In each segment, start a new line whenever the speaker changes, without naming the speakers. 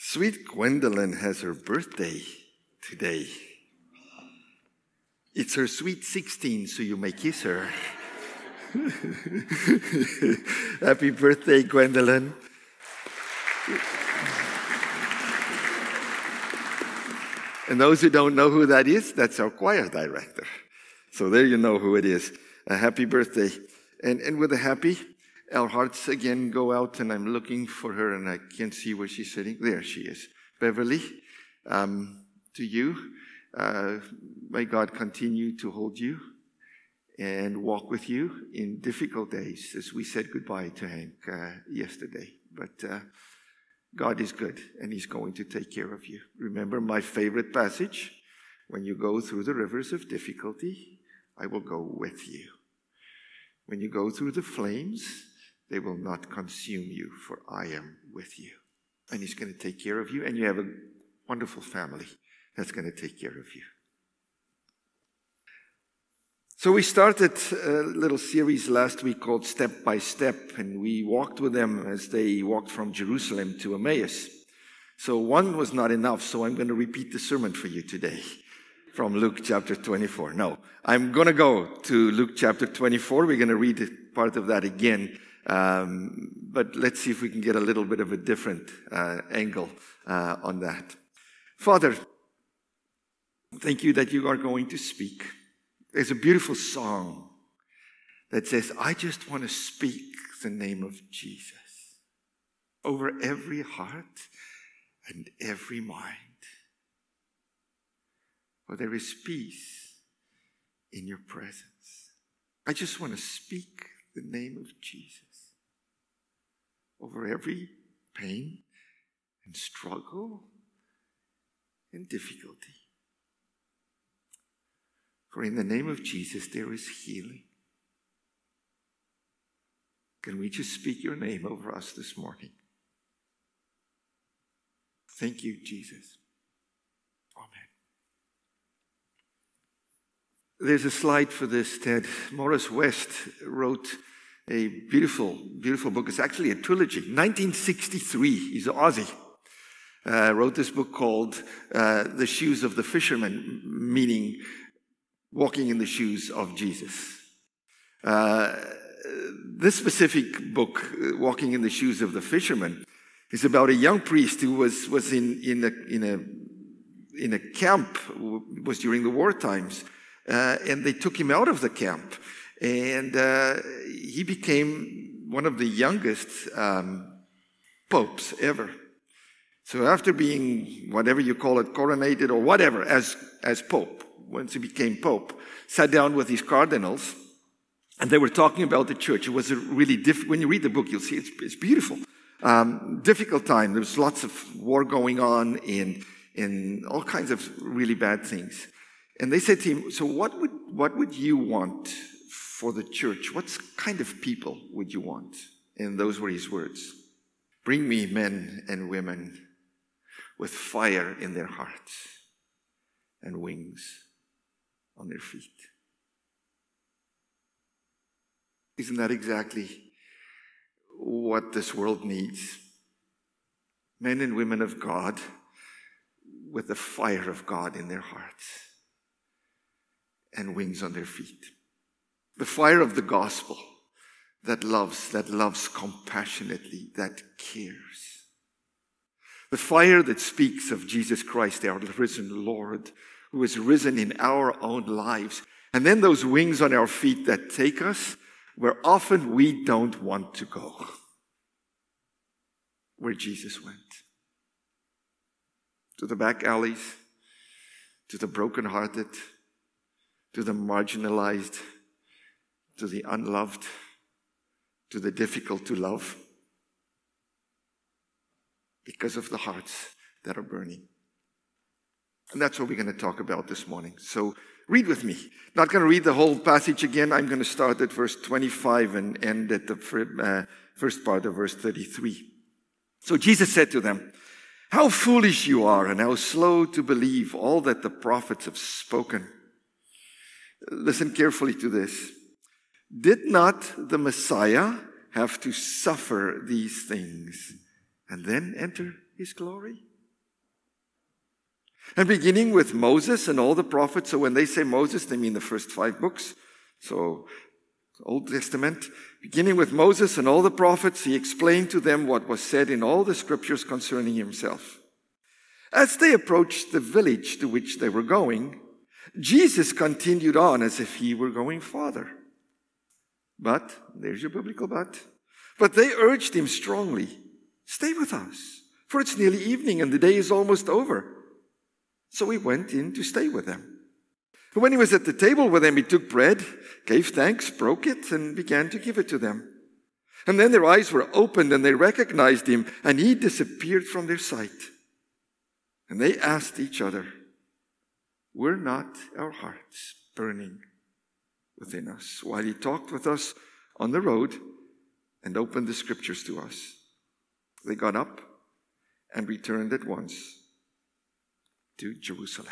Sweet Gwendolyn has her birthday today. It's her sweet 16, so you may kiss her. Happy birthday, Gwendolyn. And those who don't know who that is, that's our choir director. So there you know who it is. A happy birthday. And with a happy, our hearts again go out, and I'm looking for her, and I can't see where she's sitting. There she is. Beverly, to you, may God continue to hold you and walk with you in difficult days, as we said goodbye to Hank yesterday. But God is good, and He's going to take care of you. Remember my favorite passage, when you go through the rivers of difficulty, I will go with you. When you go through the flames, they will not consume you, for I am with you. And He's going to take care of you, and you have a wonderful family that's going to take care of you. So we started a little series last week called Step by Step, and we walked with them as they walked from Jerusalem to Emmaus. So one was not enough, so I'm going to repeat the sermon for you today from Luke chapter 24. No, I'm going to go to Luke chapter 24. We're going to read part of that again, but let's see if we can get a little bit of a different angle on that. Father, thank you that you are going to speak. There's a beautiful song that says, I just want to speak the name of Jesus over every heart and every mind. For there is peace in your presence. I just want to speak the name of Jesus over every pain and struggle and difficulty. For in the name of Jesus, there is healing. Can we just speak your name over us this morning? Thank you, Jesus. Amen. There's a slide for this, Ted. Morris West wrote a beautiful, beautiful book. It's actually a trilogy. 1963, he's an Aussie. Wrote this book called The Shoes of the Fisherman, meaning walking in the shoes of Jesus. This specific book, Walking in the Shoes of the Fisherman, is about a young priest who was in a camp. It was during the war times, and they took him out of the camp, and he became one of the youngest popes ever. So after being, whatever you call it, coronated or whatever, as pope, once he became pope, sat down with his cardinals, and they were talking about the church. It was a really when you read the book, you'll see it's beautiful. Difficult time. There was lots of war going on in all kinds of really bad things. And they said to him, so what would you want for the church? What kind of people would you want? And those were his words. Bring me men and women with fire in their hearts and wings on their feet. Isn't that exactly what this world needs? Men and women of God with the fire of God in their hearts and wings on their feet. The fire of the gospel that loves compassionately, that cares. The fire that speaks of Jesus Christ, our risen Lord, who is risen in our own lives. And then those wings on our feet that take us where often we don't want to go. Where Jesus went. To the back alleys, to the brokenhearted, to the marginalized, to the unloved, to the difficult to love. Because of the hearts that are burning. And that's what we're going to talk about this morning. So read with me. Not going to read the whole passage again. I'm going to start at verse 25 and end at the first part of verse 33. So Jesus said to them, how foolish you are and how slow to believe all that the prophets have spoken. Listen carefully to this. Did not the Messiah have to suffer these things and then enter his glory? And beginning with Moses and all the prophets, so when they say Moses, they mean the first 5 books. So, Old Testament. Beginning with Moses and all the prophets, he explained to them what was said in all the scriptures concerning himself. As they approached the village to which they were going, Jesus continued on as if he were going farther. But, there's your biblical but they urged him strongly, "Stay with us, for it's nearly evening and the day is almost over." So he went in to stay with them. And when he was at the table with them, he took bread, gave thanks, broke it, and began to give it to them. And then their eyes were opened and they recognized him, and he disappeared from their sight. And they asked each other, "Were not our hearts burning within us while he talked with us on the road and opened the scriptures to us?" They got up and returned at once to Jerusalem.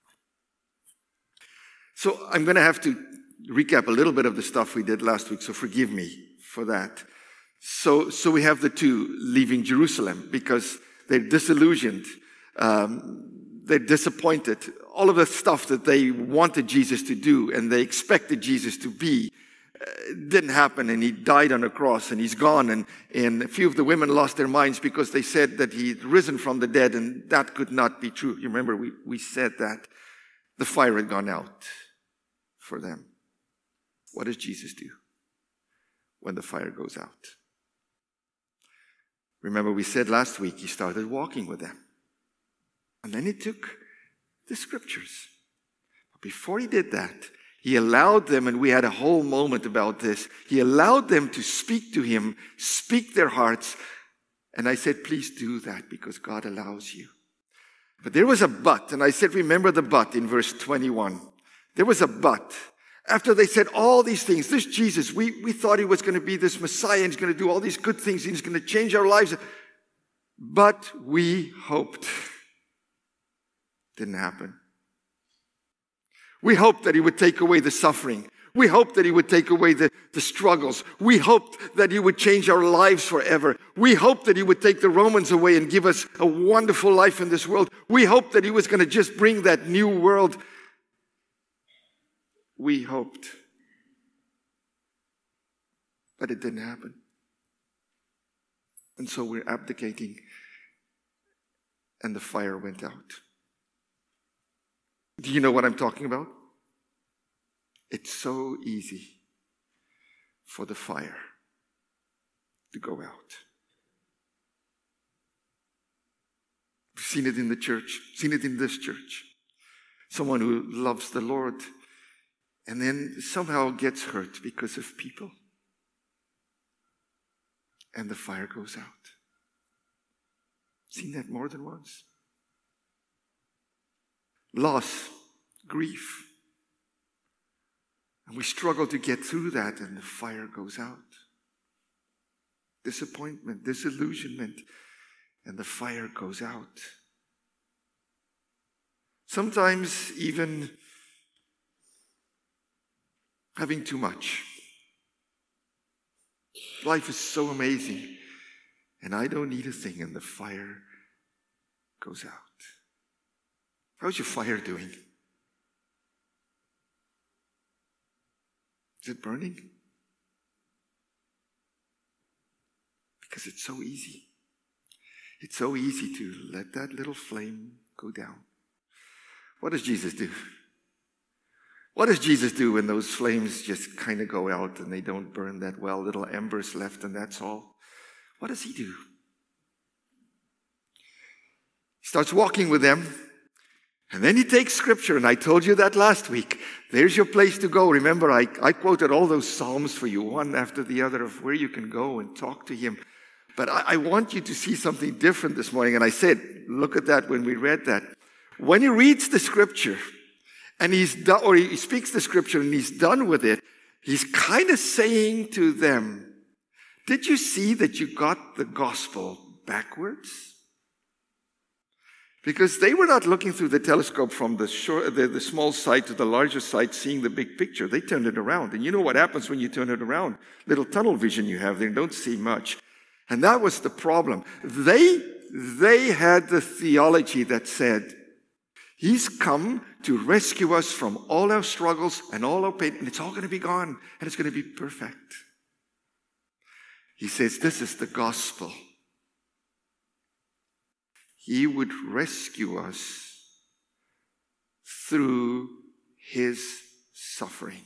So I'm going to have to recap a little bit of the stuff we did last week, so forgive me for that. So we have the two leaving Jerusalem because they're disillusioned. They're disappointed. All of the stuff that they wanted Jesus to do and they expected Jesus to be didn't happen, and he died on a cross and he's gone. And a few of the women lost their minds because they said that he'd risen from the dead, and that could not be true. You remember we said that. The fire had gone out for them. What does Jesus do when the fire goes out? Remember, we said last week he started walking with them. And then he took the scriptures. But before he did that, he allowed them, and we had a whole moment about this, he allowed them to speak to him, speak their hearts. And I said, please do that because God allows you. But there was a but, and I said, remember the but in verse 21. There was a but. After they said all these things, this Jesus, we thought he was going to be this Messiah, and he's going to do all these good things, he's going to change our lives. But we hoped. Didn't happen. We hoped that he would take away the suffering. We hoped that he would take away the struggles. We hoped that he would change our lives forever. We hoped that he would take the Romans away and give us a wonderful life in this world. We hoped that he was going to just bring that new world. We hoped. But it didn't happen. And so we're abdicating. And the fire went out. Do you know what I'm talking about? It's so easy for the fire to go out. We've seen it in the church, seen it in this church. Someone who loves the Lord and then somehow gets hurt because of people. And the fire goes out. Seen that more than once. Loss, grief. And we struggle to get through that, and the fire goes out. Disappointment, disillusionment, and the fire goes out. Sometimes even having too much. Life is so amazing, and I don't need a thing, and the fire goes out. How's your fire doing? Is it burning? Because it's so easy. It's so easy to let that little flame go down. What does Jesus do? What does Jesus do when those flames just kind of go out and they don't burn that well? Little embers left and that's all. What does he do? He starts walking with them. And then he takes scripture, and I told you that last week. There's your place to go. Remember, I quoted all those psalms for you, one after the other, of where you can go and talk to him. But I want you to see something different this morning. And I said, look at that when we read that. When he reads the scripture, and he speaks the scripture, and he's done with it, he's kind of saying to them, did you see that you got the gospel backwards? Because they were not looking through the telescope from the small sight to the larger sight, seeing the big picture. They turned it around. And you know what happens when you turn it around? Little tunnel vision you have there, and don't see much. And that was the problem. They had the theology that said, He's come to rescue us from all our struggles and all our pain, and it's all going to be gone, and it's going to be perfect. He says, this is the gospel. He would rescue us through his suffering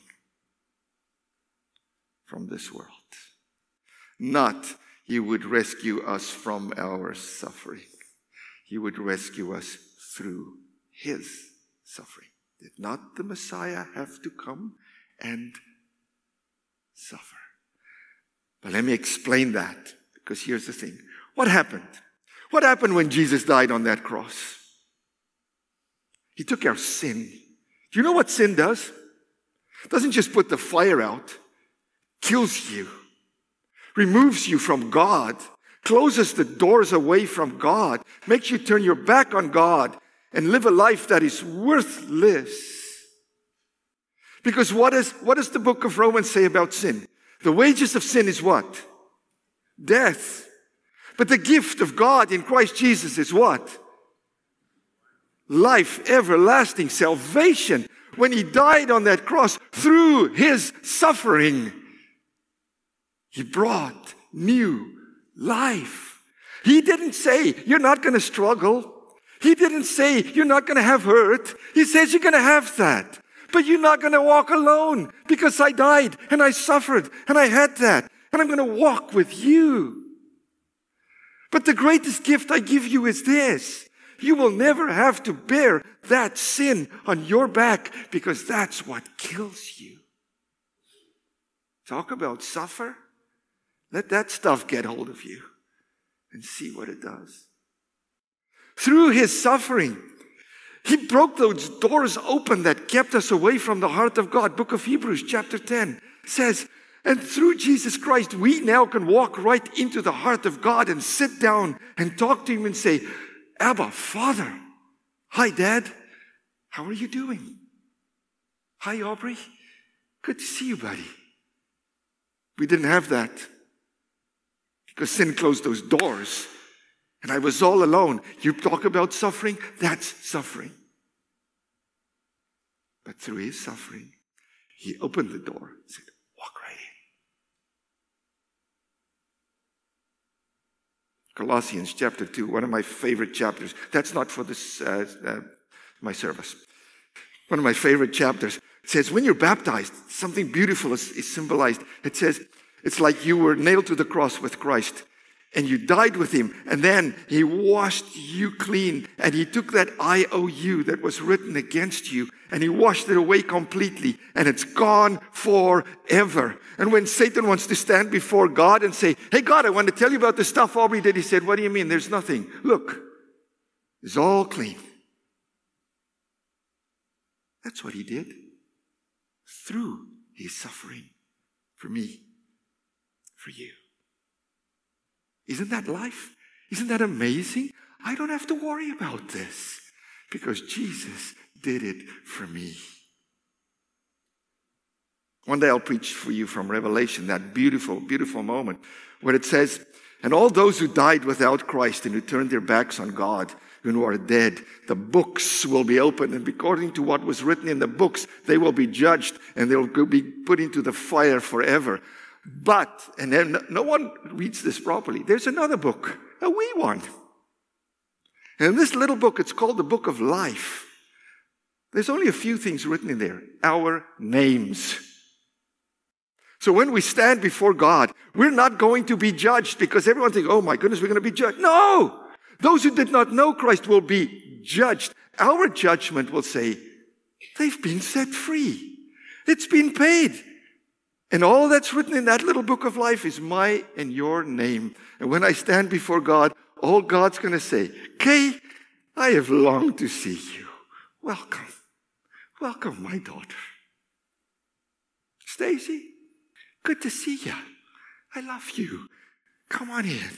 from this world. Not he would rescue us from our suffering. He would rescue us through his suffering. Did not the Messiah have to come and suffer? But let me explain that, because here's the thing. What happened? What happened when Jesus died on that cross? He took our sin. Do you know what sin does? It doesn't just put the fire out. Kills you. Removes you from God. Closes the doors away from God. Makes you turn your back on God and live a life that is worthless. Because what does the book of Romans say about sin? The wages of sin is what? Death. But the gift of God in Christ Jesus is what? Life, everlasting, salvation. When he died on that cross, through his suffering, he brought new life. He didn't say, you're not going to struggle. He didn't say, you're not going to have hurt. He says, you're going to have that. But you're not going to walk alone, because I died and I suffered and I had that. And I'm going to walk with you. But the greatest gift I give you is this. You will never have to bear that sin on your back, because that's what kills you. Talk about suffer. Let that stuff get hold of you and see what it does. Through his suffering, he broke those doors open that kept us away from the heart of God. Book of Hebrews chapter 10 says, and through Jesus Christ, we now can walk right into the heart of God and sit down and talk to him and say, Abba, Father. Hi, Dad. How are you doing? Hi, Aubrey. Good to see you, buddy. We didn't have that because sin closed those doors and I was all alone. You talk about suffering, that's suffering. But through his suffering, he opened the door and said, walk right in. Colossians chapter 2, one of my favorite chapters. That's not for this my service. One of my favorite chapters. It says, when you're baptized, something beautiful is symbolized. It says, it's like you were nailed to the cross with Christ and you died with him, and then he washed you clean, and he took that IOU that was written against you and he washed it away completely, and it's gone forever. And when Satan wants to stand before God and say, hey God, I want to tell you about the stuff Aubrey did, he said, what do you mean? There's nothing. Look, it's all clean. That's what he did through his suffering for me, for you. Isn't that life? Isn't that amazing? I don't have to worry about this because Jesus did it for me. One day I'll preach for you from Revelation, that beautiful, beautiful moment where it says, and all those who died without Christ and who turned their backs on God and who are dead, the books will be opened, and according to what was written in the books, they will be judged and they'll be put into the fire forever. But, and then no one reads this properly, there's another book, a wee one. And in this little book, it's called the Book of Life. There's only a few things written in there. Our names. So when we stand before God, we're not going to be judged because everyone thinks, oh my goodness, we're going to be judged. No! Those who did not know Christ will be judged. Our judgment will say, they've been set free. It's been paid. And all that's written in that little book of life is my and your name. And when I stand before God, all God's going to say, Kay, I have longed to see you. Welcome. Welcome, my daughter. Stacy, good to see you. I love you. Come on in.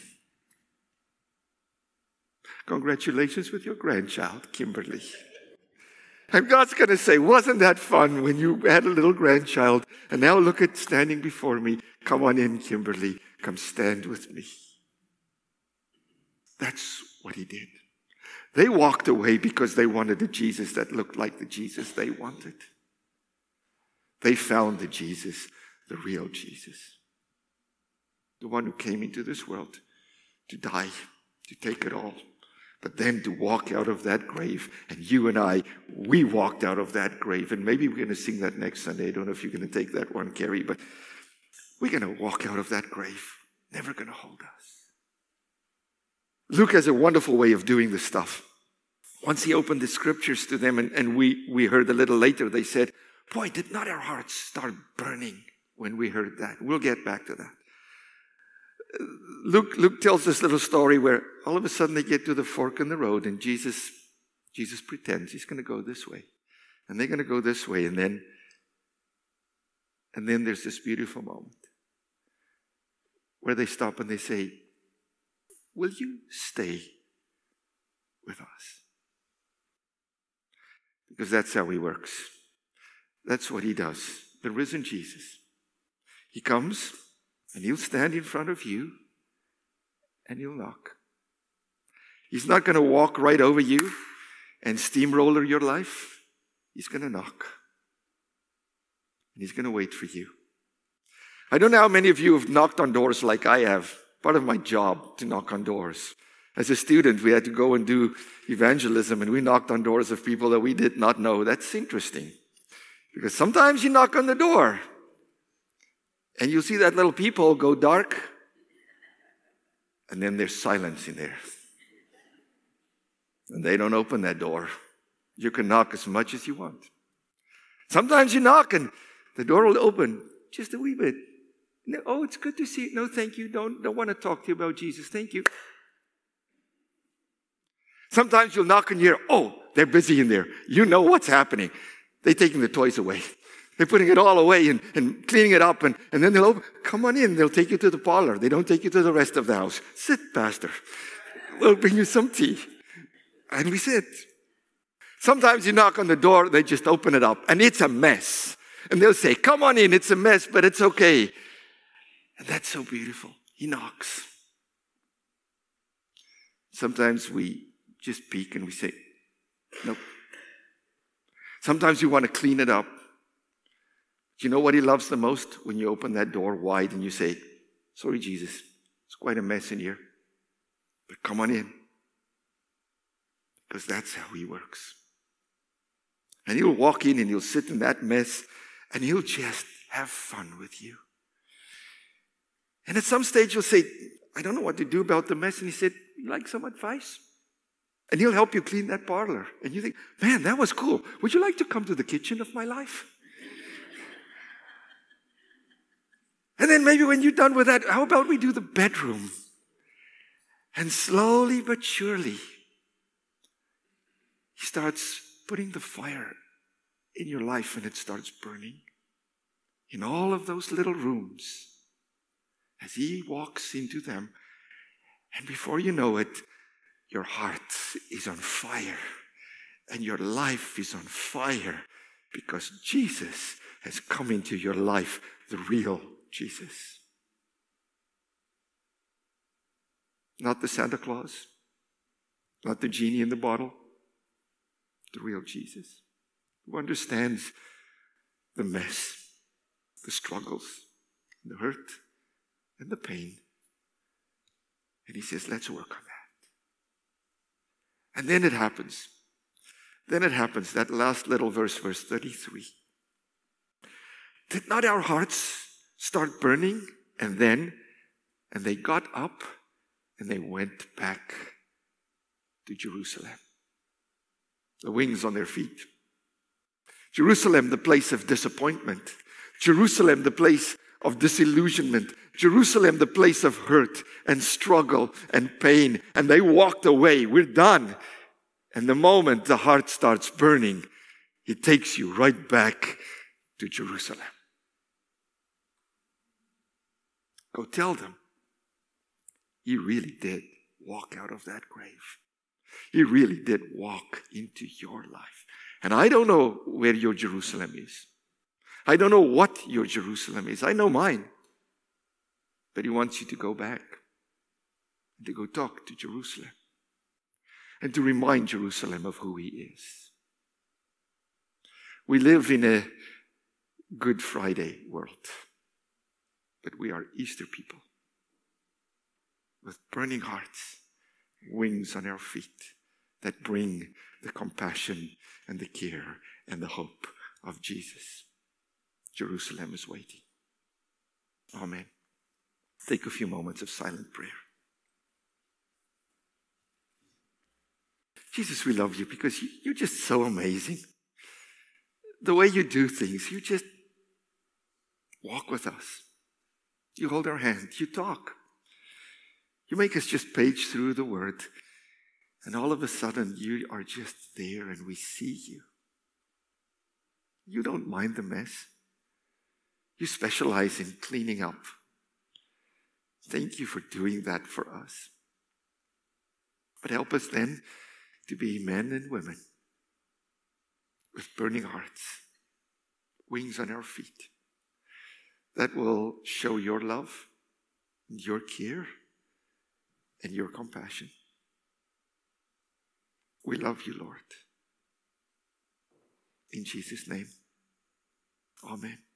Congratulations with your grandchild, Kimberly. And God's going to say, wasn't that fun when you had a little grandchild? And now look at standing before me. Come on in, Kimberly. Come stand with me. That's what he did. They walked away because they wanted a Jesus that looked like the Jesus they wanted. They found the Jesus, the real Jesus. The one who came into this world to die, to take it all. But then to walk out of that grave. And you and I, we walked out of that grave. And maybe we're going to sing that next Sunday. I don't know if you're going to take that one, Carrie. But we're going to walk out of that grave. Never going to hold us. Luke has a wonderful way of doing this stuff. Once he opened the scriptures to them, and we heard a little later, they said, boy, did not our hearts start burning when we heard that? We'll get back to that. Luke tells this little story where all of a sudden they get to the fork in the road, and Jesus pretends he's going to go this way. And they're going to go this way, and then there's this beautiful moment where they stop and they say, will you stay with us? Because that's how he works. That's what he does. The risen Jesus. He comes and he'll stand in front of you and he'll knock. He's not going to walk right over you and steamroller your life. He's going to knock. And he's going to wait for you. I don't know how many of you have knocked on doors like I have. Part of my job to knock on doors. As a student, we had to go and do evangelism, and we knocked on doors of people that we did not know. That's interesting. Because sometimes you knock on the door, and you'll see that little peephole go dark, and then there's silence in there. And they don't open that door. You can knock as much as you want. Sometimes you knock, and the door will open just a wee bit. No, oh, it's good to see you. No, thank you. Don't want to talk to you about Jesus. Thank you. Sometimes you'll knock and you hear, oh, they're busy in there. You know what's happening. They're taking the toys away. They're putting it all away and cleaning it up. And then they'll open, come on in. They'll take you to the parlor. They don't take you to the rest of the house. Sit, Pastor. We'll bring you some tea. And we sit. Sometimes you knock on the door, they just open it up. And it's a mess. And they'll say, come on in. It's a mess, but it's okay. And that's so beautiful. He knocks. Sometimes we just peek and we say, nope. Sometimes you want to clean it up. Do you know what he loves the most? When you open that door wide and you say, sorry, Jesus, it's quite a mess in here. But come on in. Because that's how he works. And he'll walk in and he'll sit in that mess and he'll just have fun with you. And at some stage you'll say, I don't know what to do about the mess. And he said, you like some advice? And he'll help you clean that parlor. And you think, man, that was cool. Would you like to come to the kitchen of my life? And then maybe when you're done with that, how about we do the bedroom? And slowly but surely, he starts putting the fire in your life and it starts burning. In all of those little rooms, as he walks into them, and before you know it, your heart is on fire and your life is on fire because Jesus has come into your life, the real Jesus. Not the Santa Claus, not the genie in the bottle, the real Jesus who understands the mess, the struggles, the hurt, and the pain. And he says, let's work on that. And then it happens. That last little verse 33. Did not our hearts start burning? And they got up and they went back to Jerusalem. The wings on their feet. Jerusalem, the place of disappointment. Jerusalem, the place of disillusionment. Jerusalem, the place of hurt and struggle and pain. And they walked away. We're done. And the moment the heart starts burning, it takes you right back to Jerusalem. Go tell them. He really did walk out of that grave. He really did walk into your life. And I don't know where your Jerusalem is. I don't know what your Jerusalem is. I know mine. But he wants you to go back and to go talk to Jerusalem. and to remind Jerusalem of who he is. We live in a Good Friday world, but we are Easter people with burning hearts, wings on our feet that bring the compassion and the care and the hope of Jesus. Jerusalem is waiting. Amen. Take a few moments of silent prayer. Jesus, we love you because you're just so amazing. The way you do things, you just walk with us. You hold our hand. You talk. You make us just page through the word. And all of a sudden, you are just there and we see you. You don't mind the mess. You specialize in cleaning up. Thank you for doing that for us. But help us then to be men and women with burning hearts, wings on our feet, that will show your love, and your care, and your compassion. We love you, Lord. In Jesus' name, amen.